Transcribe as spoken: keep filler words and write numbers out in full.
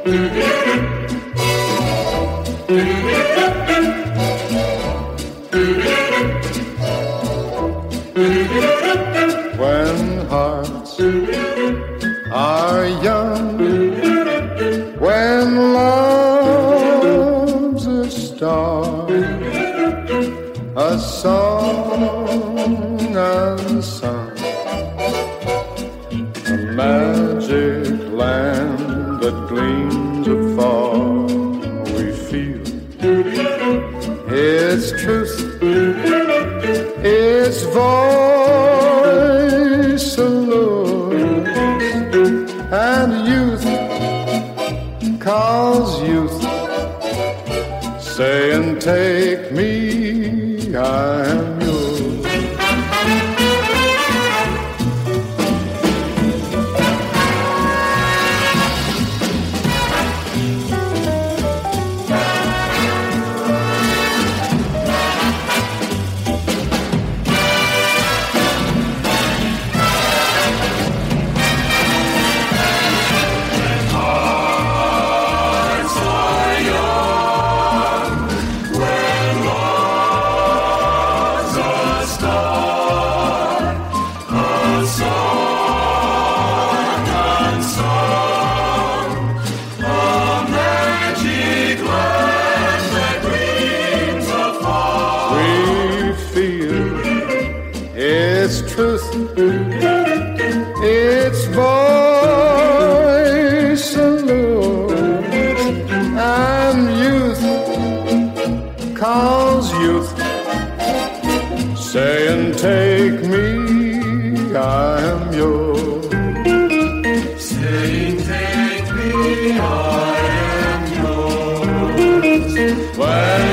When hearts are young, when love's a star, a song unsung, a magic land that gleams afar, we feel its truth, its voice allures, and youth calls youth, saying, take me, I am yours. Truth, its voice allures, and youth calls youth, saying, take me, I am yours. Saying, take me, I am yours. When